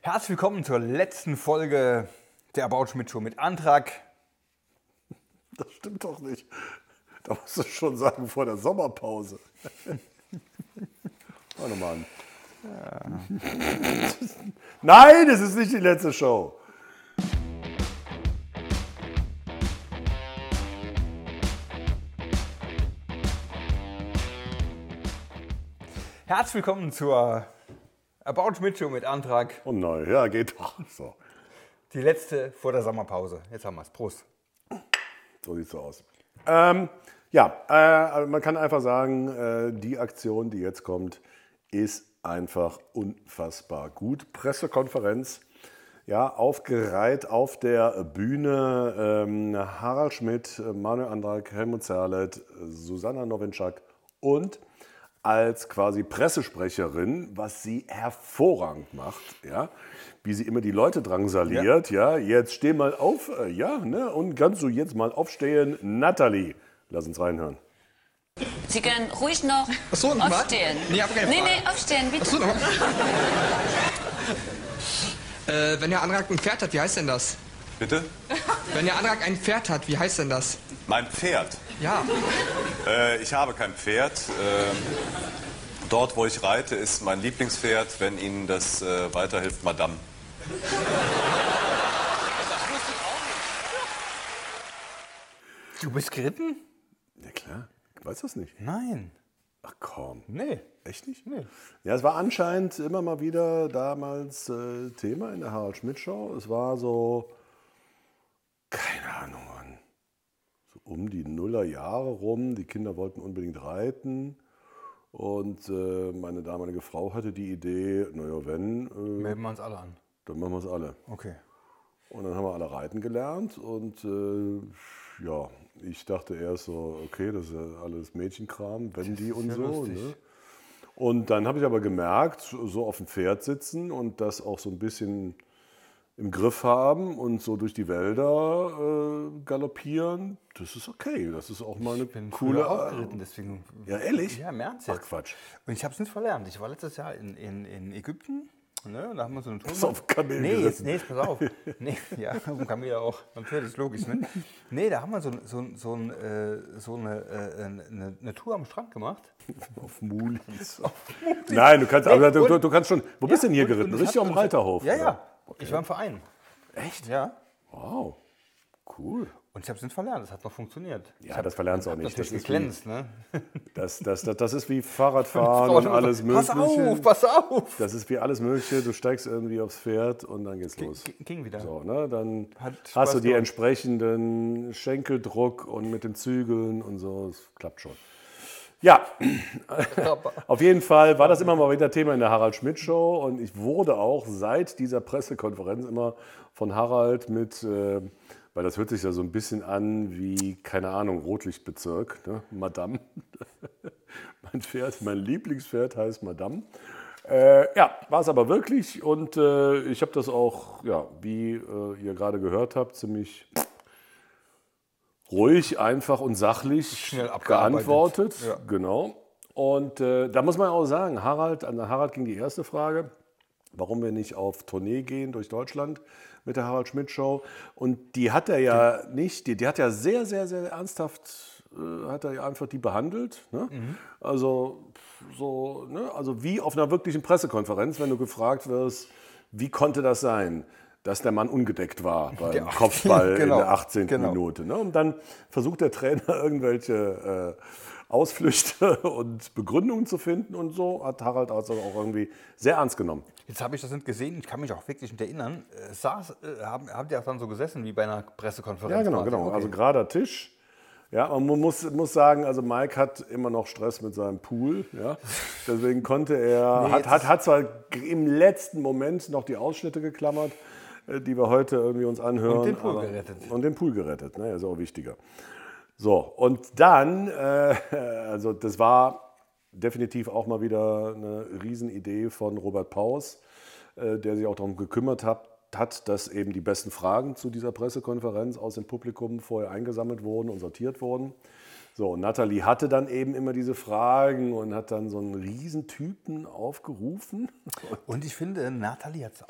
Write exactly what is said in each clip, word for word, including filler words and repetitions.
Herzlich willkommen zur letzten Folge der About Schmidt Show mit Antrag. Das stimmt doch nicht. Da musst du schon sagen, vor der Sommerpause. Warte mal an. Ja. Nein, es ist nicht die letzte Show. Herzlich willkommen zur About Schmidt Show mit Antrag. Oh nein, ja, geht doch. So, Die letzte vor der Sommerpause. Jetzt haben wir es. Prost. so sieht's so aus. Ähm, ja, äh, man kann einfach sagen, äh, die Aktion, die jetzt kommt, ist einfach unfassbar gut. Pressekonferenz, ja, aufgereiht auf der Bühne. Ähm, Harald Schmidt, Manuel Andrak, Helmut Zerlett, Susanna Nowinczak und als quasi Pressesprecherin, was sie hervorragend macht, ja, wie sie immer die Leute drangsaliert, ja, ja jetzt steh mal auf, äh, ja, ne, und kannst du jetzt mal aufstehen, Nathalie, lass uns reinhören. Sie können ruhig noch Ach so, noch mal? aufstehen. Nee, hab keine nee, Frage. nee, aufstehen, bitte. Ach so, noch. äh, wenn Herr Andrak ein Pferd hat, wie heißt denn das? Bitte? Wenn Herr Andrak ein Pferd hat, wie heißt denn das? Mein Pferd. Ja. Äh, ich habe kein Pferd. Äh, dort, wo ich reite, ist mein Lieblingspferd, wenn Ihnen das äh, weiterhilft, Madame. Du bist geritten? Ja klar, ich weiß das nicht. Nein. Ach komm, Nee. echt nicht? Nee. Ja, es war anscheinend immer mal wieder damals äh, Thema in der Harald Schmidt Show. Es war so, keine Ahnung, Mann, so um die Nullerjahre rum. Die Kinder wollten unbedingt reiten. Und äh, meine damalige Frau hatte die Idee, naja, wenn, äh, Melden wir uns alle an. dann machen wir es alle. Okay. Und dann haben wir alle reiten gelernt. Und äh, ja, ich dachte erst so, okay, das ist ja alles Mädchenkram, wenn die und ja so. lustig. Ne? Und dann habe ich aber gemerkt, so auf dem Pferd sitzen und das auch so ein bisschen im Griff haben und so durch die Wälder äh, galoppieren, das ist okay. Das ist auch mal eine Ich bin coole... früher auch geritten, deswegen. Ja, ehrlich? Ja, im Ernst Ach jetzt. Quatsch. Und ich habe es nicht verlernt. Ich war letztes Jahr in, in, in Ägypten. Ne? Da haben wir so eine Tour. Hast du auf Kamel Nee, geritten? jetzt, nee, jetzt pass auf. Nee, ja, auf dem Kamel auch. Natürlich, logisch. Ne? Nee, da haben wir so, so, so, ein, äh, so eine, äh, eine, eine Tour am Strand gemacht. Auf Mulis. Nein, du kannst, aber du, du, du kannst schon... Wo bist du denn hier und- und geritten? ich Richtig hab- auf dem Reiterhof? Ja, oder? ja. Ich war im Verein. Echt? Ja. Wow, cool. Und ich habe es nicht verlernt. Das hat noch funktioniert. Ich Ja, hab- das verlernst du auch hab nicht. Natürlich Das ist geglänzt, ne? Das, das, das, das ist wie Fahrradfahren und alles Mögliche. Pass auf, pass auf! Das ist wie alles Mögliche. Du steigst irgendwie aufs Pferd und dann geht's los. G- ging wieder. So, ne? Dann Hat Spaß hast du die gemacht. entsprechenden Schenkeldruck und mit den Zügeln und so. Es klappt schon. Ja, auf jeden Fall war das immer mal wieder Thema in der Harald Schmidt Show und ich wurde auch seit dieser Pressekonferenz immer von Harald mit, äh, weil das hört sich ja so ein bisschen an wie, keine Ahnung, Rotlichtbezirk, ne? Madame. Mein Pferd, mein Lieblingspferd heißt Madame. Äh, ja, war es aber wirklich und äh, ich habe das auch, ja, wie äh, ihr gerade gehört habt, ziemlich ruhig, einfach und sachlich Schnell abgearbeitet. geantwortet. Ja. Genau. Und äh, da muss man auch sagen, Harald, an Harald ging die erste Frage, warum wir nicht auf Tournee gehen durch Deutschland mit der Harald Schmidt Show. Und die hat er ja nicht, die, die hat ja sehr, sehr, sehr ernsthaft, äh, hat er ja einfach die behandelt. Ne? Mhm. Also, so, ne? Also wie auf einer wirklichen Pressekonferenz, wenn du gefragt wirst, wie konnte das sein, dass der Mann ungedeckt war beim Der Kopfball genau, in der achtzehnten genau. Minute. Ne? Und dann versucht der Trainer irgendwelche äh, Ausflüchte und Begründungen zu finden und so hat Harald also auch irgendwie sehr ernst genommen. Jetzt habe ich das nicht gesehen, ich kann mich auch wirklich nicht erinnern. Äh, Saß, äh, haben, habt ihr auch dann so gesessen wie bei einer Pressekonferenz? Ja, genau, quasi? genau. Okay. Also gerader Tisch. Ja, und man muss, muss sagen, also Mike hat immer noch Stress mit seinem Pool. Ja. Deswegen konnte er, Nee, hat, jetzt hat, ist- hat zwar im letzten Moment noch die Ausschnitte geklammert, äh, die wir heute irgendwie uns anhören. Und den Pool aber- gerettet. Und den Pool gerettet, ne, ist auch wichtiger. So, und dann, äh, also das war definitiv auch mal wieder eine Riesenidee von Robert Paus, äh, der sich auch darum gekümmert hat, hat, dass eben die besten Fragen zu dieser Pressekonferenz aus dem Publikum vorher eingesammelt wurden und sortiert wurden. So, und Nathalie hatte dann eben immer diese Fragen und hat dann so einen Riesentypen aufgerufen. Und ich finde, Nathalie hat es auch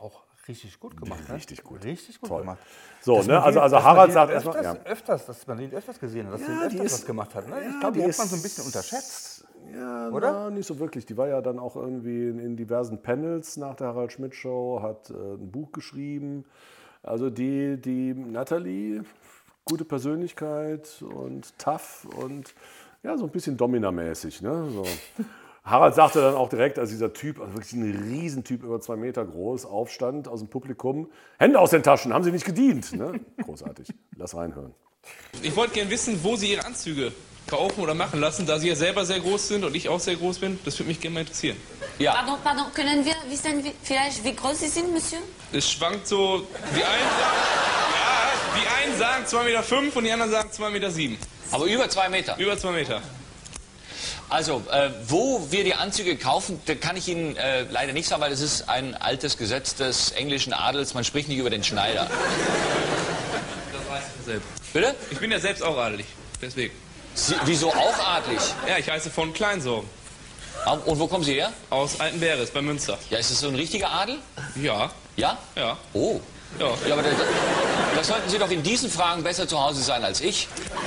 richtig gut gemacht. Ne? Richtig gut. Richtig gut Toll. gemacht. So, Dass ne? man Also, den- also dass man Harald den sagt öfters, erstmal. Ja. öfters, dass man den öfters gesehen hat, dass Ja, den die öfters ist- was gemacht hat. Ne? ja, Ich glaube, die, die hat man ist- so ein bisschen unterschätzt. Ja, Oder? Na, nicht so wirklich. Die war ja dann auch irgendwie in, in diversen Panels nach der Harald Schmidt Show, hat äh, ein Buch geschrieben. Also die, die Natalie, gute Persönlichkeit und tough und ja, so ein bisschen Domina-mäßig. Ne? So. Harald sagte dann auch direkt, als dieser Typ, also wirklich ein Riesentyp, über zwei Meter groß, aufstand aus dem Publikum, Hände aus den Taschen, haben Sie nicht gedient? Ne? Großartig. Lass reinhören. Ich wollte gerne wissen, wo Sie Ihre Anzüge kaufen oder machen lassen, da Sie ja selber sehr groß sind und ich auch sehr groß bin. Das würde mich gerne mal interessieren. Ja. Pardon, pardon, können wir wissen, wie, vielleicht wie groß Sie sind, Monsieur? Es schwankt so, die einen sagen, ja, die einen sagen zwei Meter fünf und die anderen sagen zwei Meter sieben. Aber über zwei Meter. Über zwei Meter. Also, äh, wo wir die Anzüge kaufen, da kann ich Ihnen äh, leider nicht sagen, weil es ist ein altes Gesetz des englischen Adels. Man spricht nicht über den Schneider. Das weiß ich selbst. Bitte? Ich bin ja selbst auch adelig, deswegen. Sie, wieso auch adlig? Ja, ich heiße von Kleinsorgen. Ah, und wo kommen Sie her? Aus Altenberes bei Münster. Ja, ist es so ein richtiger Adel? Ja, Ja? ja, Oh. ja. Ja, aber da, da sollten Sie doch in diesen Fragen besser zu Hause sein als ich.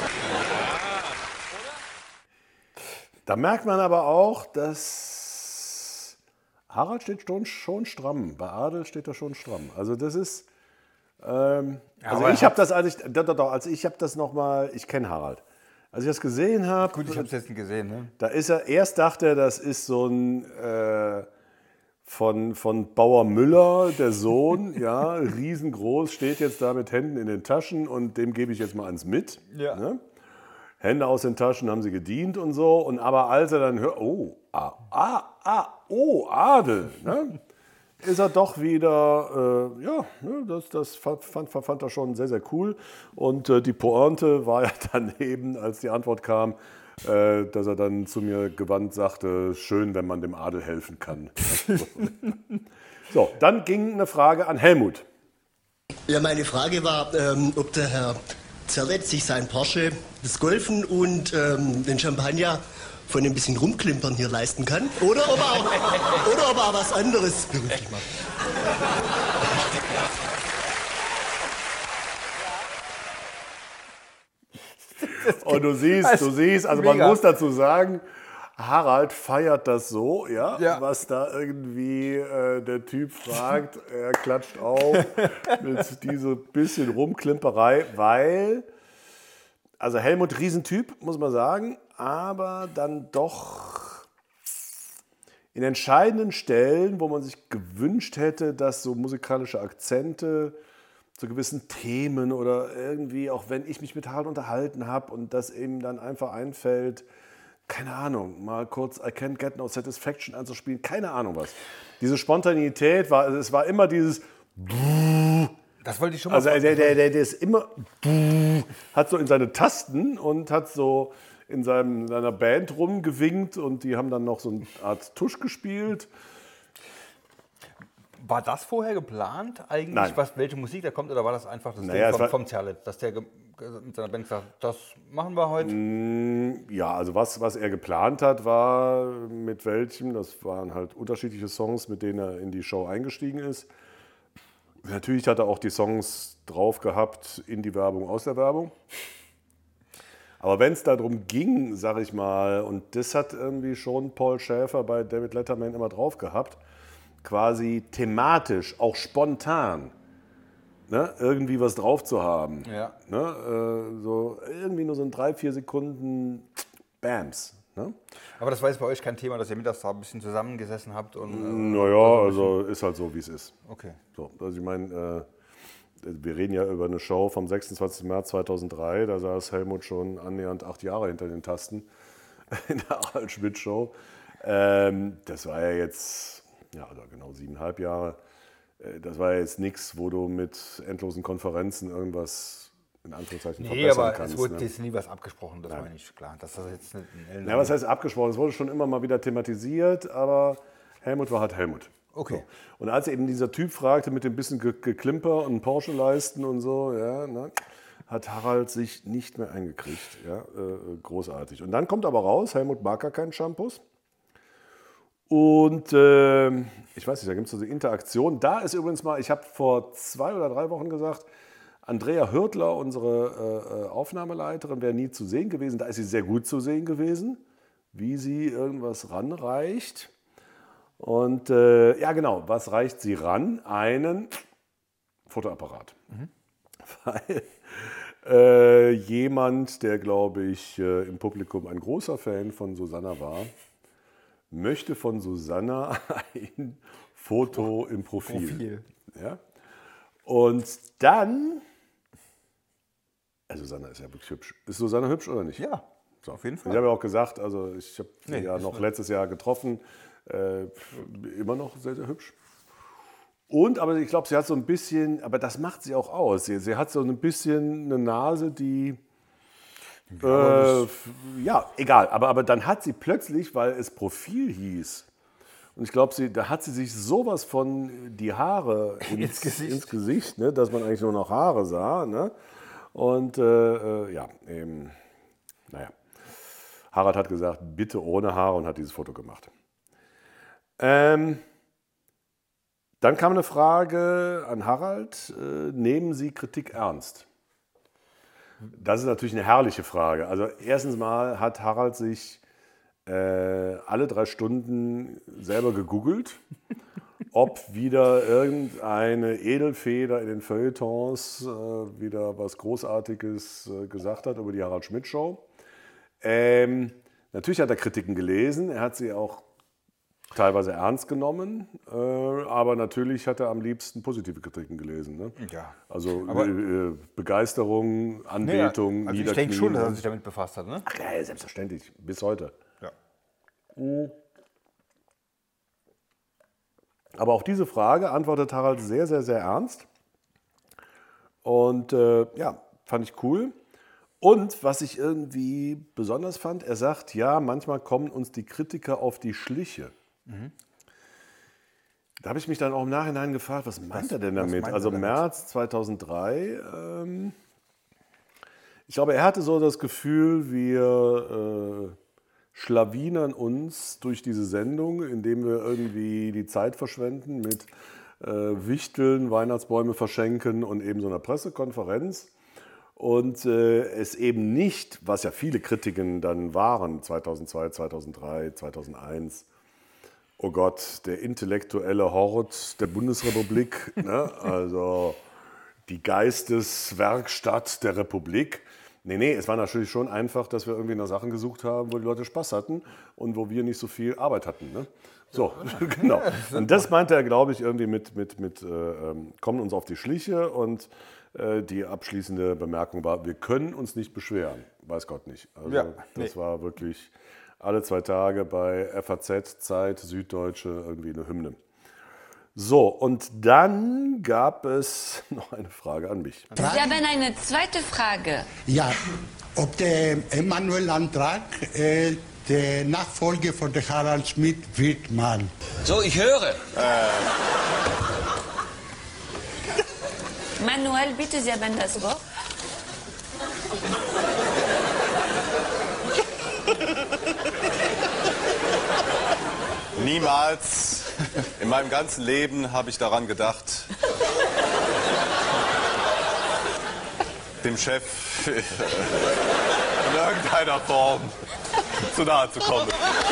Da merkt man aber auch, dass Harald steht schon, schon stramm. Bei Adel steht er schon stramm. Also das ist, ähm, also aber ich habe das, als ich, doch, doch, doch, also ich habe das nochmal, ich kenne Harald. Als ich das gesehen habe, Gut, ich habe es jetzt nicht gesehen. Ne? da ist er, erst dachte er, das ist so ein äh, von, von Bauer Müller, der Sohn, ja, riesengroß, steht jetzt da mit Händen in den Taschen und dem gebe ich jetzt mal eins mit. Ja. Ne? Hände aus den Taschen haben sie gedient und so. Und aber als er dann hört, oh, ah, ah, ah, oh, Adel, ne? Ist er doch wieder, äh, ja, ne, das, das fand, fand, fand er schon sehr, sehr cool. Und äh, die Pointe war ja dann eben, als die Antwort kam, äh, dass er dann zu mir gewandt sagte, schön, wenn man dem Adel helfen kann. So, dann ging eine Frage an Helmut. Ja, meine Frage war, ähm, ob der Herr Zerlett sich sein Porsche, das Golfen und ähm, den Champagner von ein bisschen Rumklimpern hier leisten kann. Oder ob er auch, oder ob er auch was anderes beruflich macht. Und du siehst, du siehst, also man mega. muss dazu sagen, Harald feiert das so, ja, Ja. was da irgendwie äh, der Typ fragt, er klatscht auf mit dieser bisschen Rumklimperei, weil, also Helmut Riesentyp, muss man sagen, aber dann doch in entscheidenden Stellen, wo man sich gewünscht hätte, dass so musikalische Akzente zu gewissen Themen oder irgendwie, auch wenn ich mich mit Harald unterhalten habe und das eben dann einfach einfällt, keine Ahnung, mal kurz I Can't Get No Satisfaction anzuspielen, keine Ahnung was. Diese Spontanität war, also es war immer dieses Das wollte ich schon mal also der, der, der, der ist immer hat so in seine Tasten und hat so in seinem, seiner Band rumgewinkt und die haben dann noch so eine Art Tusch gespielt. War das vorher geplant eigentlich, Nein. was, welche Musik da kommt, oder war das einfach das Naja, Ding es vom, war- vom Zerlett, dass der ge- mit seiner Band gesagt hat, das machen wir heute? Ja, also was, was er geplant hat, war mit welchem, das waren halt unterschiedliche Songs, mit denen er in die Show eingestiegen ist. Natürlich hat er auch die Songs drauf gehabt, in die Werbung, aus der Werbung. Aber wenn es darum ging, sag ich mal, und das hat irgendwie schon Paul Schäfer bei David Letterman immer drauf gehabt, quasi thematisch, auch spontan, ne, irgendwie was drauf zu haben. Ja. Ne, äh, so irgendwie nur so in drei, vier Sekunden Bams. Ne? Aber das war jetzt bei euch kein Thema, dass ihr mittags da ein bisschen zusammengesessen habt? Und, äh, Naja, also ist halt so, wie es ist. okay. So, also ich meine, äh, wir reden ja über eine Show vom sechsundzwanzigsten März zweitausenddrei, da saß Helmut schon annähernd acht Jahre hinter den Tasten in der Harald Schmidt Show. Ähm, das war ja jetzt, ja, oder genau siebeneinhalb Jahre. Äh, das war ja jetzt nichts, wo du mit endlosen Konferenzen irgendwas in Anführungszeichen Nee, verbessern aber kannst. es wurde ne? jetzt nie was abgesprochen, das war nicht klar. Dass das jetzt nicht ein Ja, was heißt abgesprochen? Es wurde schon immer mal wieder thematisiert, aber Helmut war halt Helmut. Okay. So. Und als eben dieser Typ fragte mit dem bisschen Ge Geklimper und Porsche leisten und so, ja, ne, hat Harald sich nicht mehr eingekriegt. Ja, äh, großartig. Und dann kommt aber raus, Helmut mag gar keinen Shampoos. Und äh, ich weiß nicht, da gibt es so eine Interaktion. Da ist übrigens mal, ich habe vor zwei oder drei Wochen gesagt, Andrea Hürtler, unsere äh, Aufnahmeleiterin, wäre nie zu sehen gewesen. Da ist sie sehr gut zu sehen gewesen, wie sie irgendwas ranreicht. Und äh, ja genau, was reicht sie ran? Einen Fotoapparat. Mhm. Weil äh, jemand, der glaube ich äh, im Publikum ein großer Fan von Susanna war, möchte von Susanna ein Foto im Profil. Profil. Ja? Und dann, also Susanna ist ja wirklich hübsch. Ist Susanna hübsch oder nicht? Ja, so. Auf jeden Fall. Ich habe ja auch gesagt, also ich habe sie Nee, ja ist noch nicht. letztes Jahr getroffen, äh, immer noch sehr, sehr hübsch. Und, aber ich glaube, sie hat so ein bisschen, aber das macht sie auch aus, sie, sie hat so ein bisschen eine Nase, die, Ja, äh, ja egal, aber, aber dann hat sie plötzlich, weil es Profil hieß, und ich glaube, sie, da hat sie sich sowas von die Haare ins, Ins Gesicht. ins Gesicht, ne, dass man eigentlich nur noch Haare sah. Ne? Und äh, ja, eben, naja. Harald hat gesagt, bitte ohne Haare und hat dieses Foto gemacht. Ähm, dann kam eine Frage an Harald, äh, nehmen Sie Kritik ernst? Das ist natürlich eine herrliche Frage. Also erstens mal hat Harald sich äh, alle drei Stunden selber gegoogelt, ob wieder irgendeine Edelfeder in den Feuilletons äh, wieder was Großartiges äh, gesagt hat über die Harald Schmidt Show. Ähm, natürlich hat er Kritiken gelesen, er hat sie auch teilweise ernst genommen, äh, aber natürlich hat er am liebsten positive Kritiken gelesen. Ne? Ja. Also Aber- äh, Begeisterung, Anbetung, Nee, also ich Niederknien. denke schon, dass er sich damit befasst hat. Ne? Ach ja, selbstverständlich, bis heute. Ja. Aber auf diese Frage antwortet Harald sehr, sehr, sehr ernst. Und äh, ja, fand ich cool. Und was ich irgendwie besonders fand, er sagt, ja, manchmal kommen uns die Kritiker auf die Schliche. Mhm. Da habe ich mich dann auch im Nachhinein gefragt, was meint Was- er denn was damit? meint er Also damit? März zweitausenddrei. Ähm, ich glaube, er hatte so das Gefühl, wir äh, schlawinern uns durch diese Sendung, indem wir irgendwie die Zeit verschwenden mit äh, Wichteln, Weihnachtsbäume verschenken und eben so einer Pressekonferenz. Und äh, es eben nicht, was ja viele Kritiken dann waren, zweitausendzwei, zweitausenddrei, zweitausendeins, oh Gott, der intellektuelle Hort der Bundesrepublik, ne? Also die Geisteswerkstatt der Republik. Nee, nee, es war natürlich schon einfach, dass wir irgendwie nach Sachen gesucht haben, wo die Leute Spaß hatten und wo wir nicht so viel Arbeit hatten. Ne? So, genau. Und das meinte er, glaube ich, irgendwie mit, mit, mit äh, ähm, kommen uns auf die Schliche. Und äh, die abschließende Bemerkung war, wir können uns nicht beschweren. Weiß Gott nicht. Also Ja, das nee. war wirklich alle zwei Tage bei F A Z, Zeit, Süddeutsche irgendwie eine Hymne. So, und dann gab es noch eine Frage an mich. Sie haben eine zweite Frage. Ja, ob der Emanuel-Antrag äh, der Nachfolger von der Harald Schmidt wird, man. So, ich höre. Manuel, bitte, Sie haben das Wort. Niemals in meinem ganzen Leben habe ich daran gedacht, dem Chef in irgendeiner Form zu nahe zu kommen.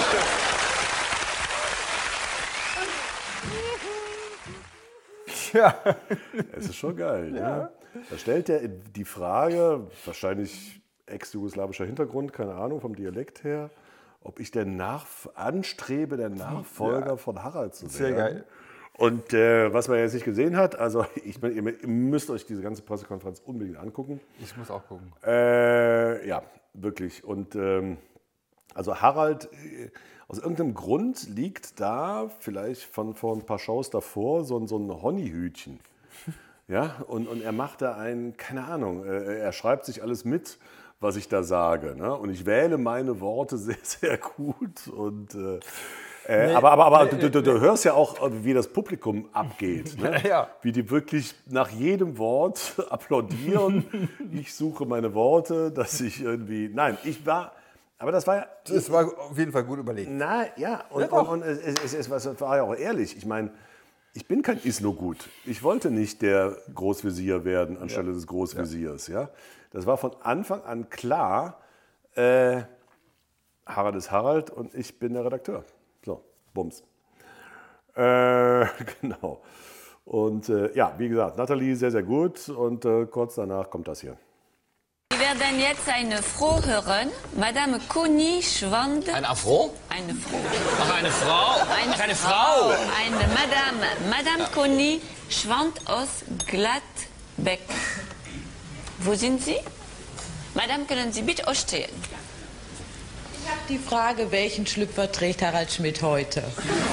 Ja. Es ist schon geil. Ne? Da stellt er die Frage, wahrscheinlich ex-jugoslawischer Hintergrund, keine Ahnung, vom Dialekt her, ob ich der Nach anstrebe, der Nachfolger Ja. von Harald zu werden. Sehr geil. Und äh, was man jetzt nicht gesehen hat, also ich meine, ihr, ihr müsst euch diese ganze Pressekonferenz unbedingt angucken. Ich muss auch gucken. Äh, ja, wirklich. Und ähm, also Harald, äh, aus irgendeinem Grund liegt da, vielleicht von vor ein paar Shows davor, so, ein- so ein Honeyhütchen. Ja, und, und er macht da ein, keine Ahnung, äh, er schreibt sich alles mit, was ich da sage. Ne? Und ich wähle meine Worte sehr, sehr gut. Und, äh, äh, Nee, aber aber, aber nee, du, du, du hörst ja auch, wie das Publikum abgeht. Ne? Ja. Wie die wirklich nach jedem Wort applaudieren. Ich suche meine Worte, dass ich irgendwie. Nein, ich war. Aber das war ja... Das war auf jeden Fall gut überlegt. Na ja, und, Ja, und, und es, es, es, es war ja auch ehrlich. Ich meine, ich bin kein Isno-Gut. Ich wollte nicht der Großvezier werden anstelle ja. des Großveziers. Ja. ja. Das war von Anfang an klar, äh, Harald ist Harald und ich bin der Redakteur. So, bums. Äh, genau. Und äh, ja, wie gesagt, Nathalie sehr, sehr gut. Und äh, kurz danach kommt das hier. Wir werden jetzt eine Frau hören. Madame Conny Schwand. Ein Afro? Eine Frau. Ach, eine Frau? Eine, Ach, eine Frau. Eine Madame. Madame ja. Conny Schwand aus Gladbeck. Wo sind Sie? Madame, können Sie bitte aufstehen? Ich habe die Frage, welchen Schlüpfer trägt Harald Schmidt heute?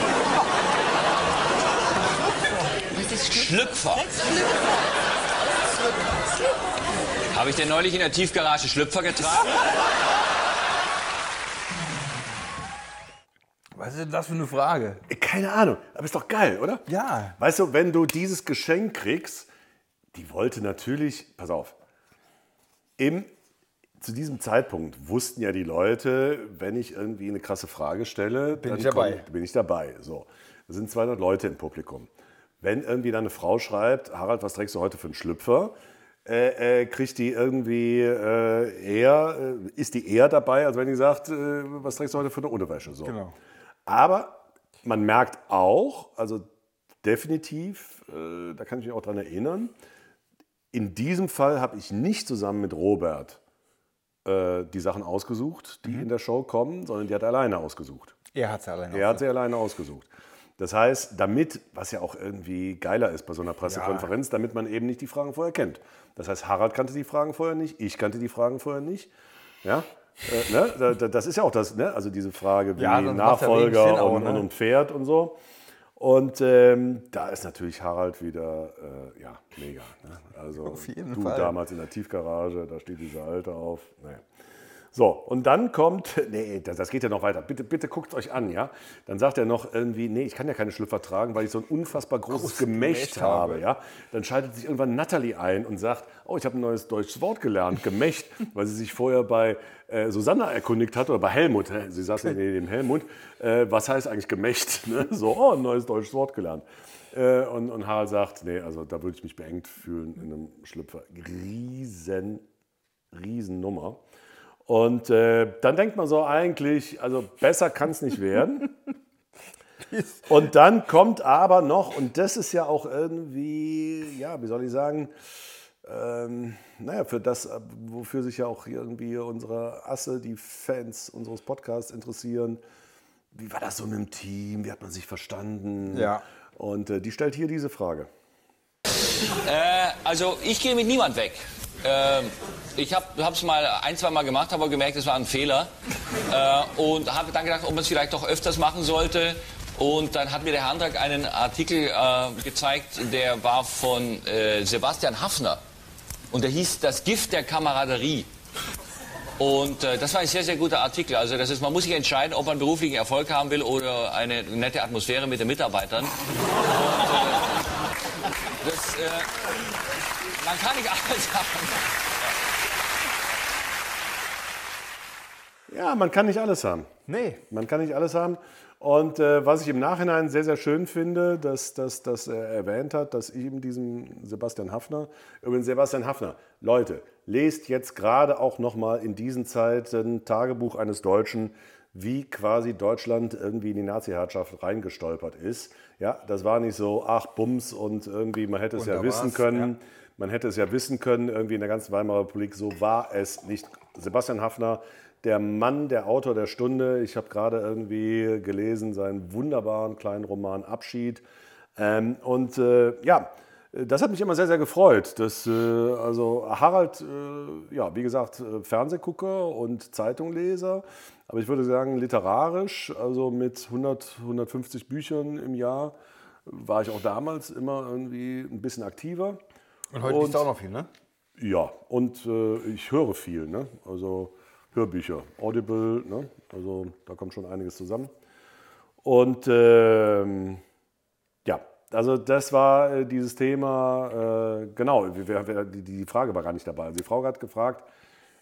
Was ist Schlüpfer? Schlüpfer. Habe ich denn neulich in der Tiefgarage Schlüpfer getragen? Was ist denn das für eine Frage? Keine Ahnung, aber ist doch geil, oder? Ja. Weißt du, wenn du dieses Geschenk kriegst, die wollte natürlich, pass auf, im, zu diesem Zeitpunkt wussten ja die Leute, wenn ich irgendwie eine krasse Frage stelle, bin dann ich dabei. Komm, bin ich dabei. So, da sind zweihundert Leute im Publikum. Wenn irgendwie dann eine Frau schreibt, Harald, was trägst du heute für einen Schlüpfer? Äh, äh, kriegt die irgendwie äh, eher, äh, ist die eher dabei, als wenn die sagt, äh, was trägst du heute für eine Unterwäsche? So. Genau. Aber man merkt auch, also definitiv, äh, da kann ich mich auch dran erinnern, in diesem Fall habe ich nicht zusammen mit Robert äh, die Sachen ausgesucht, die mhm. in der Show kommen, sondern die hat er alleine ausgesucht. Er hat sie alleine Er hat sie alleine ausgesucht. Das heißt, damit, was ja auch irgendwie geiler ist bei so einer Pressekonferenz, ja. damit man eben nicht die Fragen vorher kennt. Das heißt, Harald kannte die Fragen vorher nicht, ich kannte die Fragen vorher nicht. Ja? Äh, ne? Das ist ja auch das, ne? Also diese Frage wie ja, Nachfolger ja und, auch, ne? und Pferd und so. Und ähm, da ist natürlich Harald wieder, äh, ja, mega. Ne? Also auf jeden du Fall. Damals in der Tiefgarage, da steht dieser Alte auf. Nee. So, und dann kommt, nee, das, das geht ja noch weiter, bitte, bitte guckt euch an, ja. Dann sagt er noch irgendwie, nee, ich kann ja keine Schlüpfer tragen, weil ich so ein unfassbar großes Groß Gemächt, Gemächt habe, habe, ja. Dann schaltet sich irgendwann Nathalie ein und sagt, oh, ich habe ein neues deutsches Wort gelernt, Gemächt, weil sie sich vorher bei äh, Susanna erkundigt hat oder bei Helmut, sie saß ja neben dem Helmut, äh, was heißt eigentlich Gemächt, ne? So, oh, ein neues deutsches Wort gelernt. Äh, und, und Harald sagt, nee, also da würde ich mich beengt fühlen in einem Schlüpfer. Riesen, riesen Nummer. Und äh, dann denkt man so eigentlich, also besser kann es nicht werden. Und dann kommt aber noch, und das ist ja auch irgendwie, ja, wie soll ich sagen, ähm, naja, für das, wofür sich ja auch irgendwie unsere Asse, die Fans unseres Podcasts interessieren. Wie war das so mit dem Team? Wie hat man sich verstanden? Ja. Und äh, die stellt hier diese Frage. Äh, also ich gehe mit niemand weg. Äh, ich habe es mal ein, zwei Mal gemacht, habe aber gemerkt, es war ein Fehler. Äh, und habe dann gedacht, ob man es vielleicht doch öfters machen sollte. Und dann hat mir der Herr Antrag einen Artikel äh, gezeigt, der war von äh, Sebastian Haffner. Und der hieß Das Gift der Kameraderie. Und äh, das war ein sehr, sehr guter Artikel. Also das ist, man muss sich entscheiden, ob man beruflichen Erfolg haben will oder eine nette Atmosphäre mit den Mitarbeitern. Und, äh, das, äh, man kann nicht alles haben. Ja, man kann nicht alles haben. Nee. Man kann nicht alles haben. Und äh, was ich im Nachhinein sehr, sehr schön finde, dass, dass, dass er erwähnt hat, dass ihm diesem Sebastian Haffner, übrigens Sebastian Haffner, Leute, lest jetzt gerade auch nochmal in diesen Zeiten Tagebuch eines Deutschen, wie quasi Deutschland irgendwie in die Nazi-Herrschaft reingestolpert ist. Ja, das war nicht so, ach Bums und irgendwie, man hätte es ja wissen können. Ja. Man hätte es ja wissen können, irgendwie in der ganzen Weimarer Republik, so war es nicht. Sebastian Haffner, der Mann, der Autor der Stunde. Ich habe gerade irgendwie gelesen, seinen wunderbaren kleinen Roman Abschied. Ähm, und äh, ja, das hat mich immer sehr, sehr gefreut. Dass, äh, also Harald, äh, ja, wie gesagt, Fernsehgucker und Zeitungleser. Aber ich würde sagen, literarisch, also mit hundert, hundertfünfzig Büchern im Jahr, war ich auch damals immer irgendwie ein bisschen aktiver. Und heute liest du auch noch viel, ne? Ja, und äh, ich höre viel, ne? Also Hörbücher, Audible, ne? Also da kommt schon einiges zusammen. Und ähm, ja, also das war äh, dieses Thema, äh, genau, wir, wir, die, die Frage war gar nicht dabei. Also die Frau hat gefragt,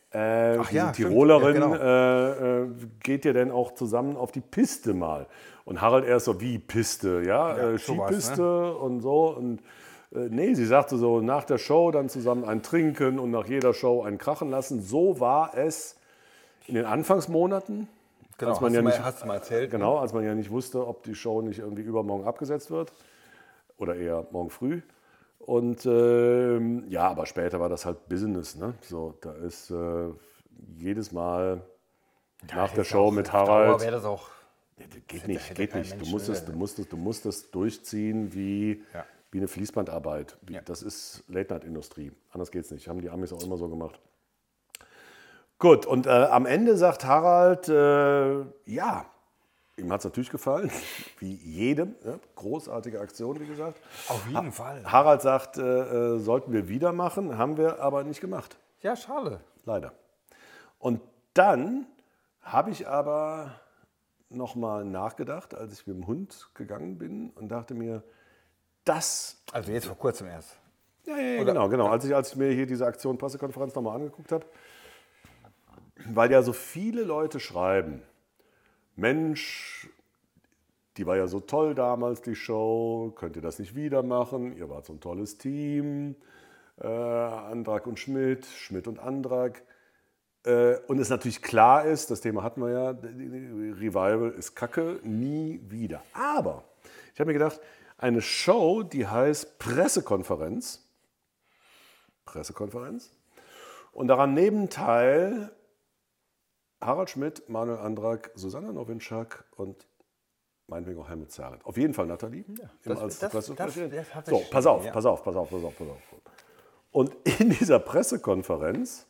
Äh, Ach diese ja, stimmt. Tirolerin Ja, genau. äh, äh, geht ja dann auch zusammen auf die Piste mal. Und Harald erst so, wie Piste? Ja, Ja, äh, sowas, Skipiste ne? und so. Und äh, nee, sie sagte so, nach der Show dann zusammen ein Trinken und nach jeder Show ein Krachen lassen. So war es in den Anfangsmonaten. Genau, als man hast, ja du mal, nicht, hast du mal erzählt. Genau, als man ja nicht wusste, ob die Show nicht irgendwie übermorgen abgesetzt wird. Oder eher morgen früh. Und ähm, ja, aber später war das halt Business. Ne? So, da ist äh, jedes Mal Ja, nach der jetzt Show auch mit auf Dauer Harald. wäre das auch. Ja, das geht hätte- nicht, hätte geht kein nicht. Du Mensch musst, es, will. du, musst es, du musst es durchziehen wie, Ja. wie eine Fließbandarbeit. Wie, Ja. Das ist Late-Night-Industrie. Anders geht's nicht. Haben die Amis auch immer so gemacht. Gut, und äh, am Ende sagt Harald, äh, ja, ihm hat es natürlich gefallen, wie jedem. Ja, großartige Aktion, wie gesagt. Auf jeden Fall. Harald sagt, äh, äh, sollten wir wieder machen, haben wir aber nicht gemacht. Ja, schade. Leider. Und dann habe ich aber nochmal nachgedacht, als ich mit dem Hund gegangen bin und dachte mir, das... Also jetzt vor kurzem erst. Ja, ja, ja Oder- genau, genau. Als ich, als ich mir hier diese Aktion Pressekonferenz nochmal angeguckt habe, weil ja so viele Leute schreiben, Mensch, die war ja so toll damals, die Show, könnt ihr das nicht wieder machen? Ihr wart so ein tolles Team, äh, Andrak und Schmidt, Schmidt und Andrak. Äh, und es natürlich klar ist, das Thema hatten wir ja, Revival ist Kacke, nie wieder. Aber ich habe mir gedacht, eine Show, die heißt Pressekonferenz, Pressekonferenz, und daran nehmen teil Harald Schmidt, Manuel Andrak, Susanna Nowinczak und meinetwegen auch Helmut Zerlett. Auf jeden Fall Nathalie. Ja, das- das- das- das hat so, sich- pass auf, ja. pass auf, pass auf, pass auf, pass auf. Und in dieser Pressekonferenz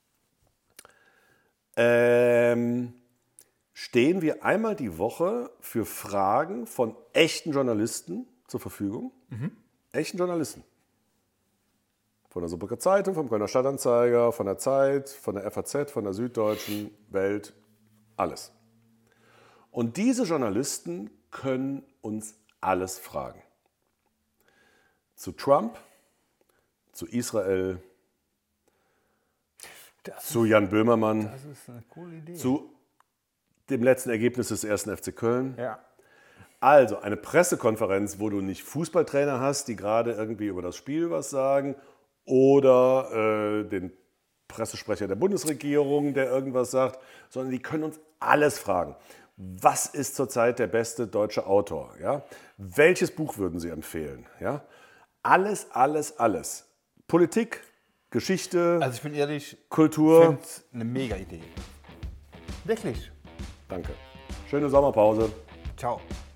ähm, stehen wir einmal die Woche für Fragen von echten Journalisten zur Verfügung. Echten Journalisten. Von der Saarbrücker Zeitung, vom Kölner Stadtanzeiger, von der Zeit, von der F A Z, von der Süddeutschen, Welt, alles. Und diese Journalisten können uns alles fragen. Zu Trump, zu Israel, Das zu Jan Böhmermann, Das ist eine coole Idee. zu dem letzten Ergebnis des ersten F C Köln. Ja. Also eine Pressekonferenz, wo du nicht Fußballtrainer hast, die gerade irgendwie über das Spiel was sagen, oder äh, den Pressesprecher der Bundesregierung, der irgendwas sagt, sondern die können uns alles fragen. Was ist zurzeit der beste deutsche Autor? Ja? Welches Buch würden Sie empfehlen? Ja? Alles, alles, alles. Politik, Geschichte, Also ich bin ehrlich, Kultur. ich finde es eine mega Idee. Wirklich. Danke. Schöne Sommerpause. Ciao.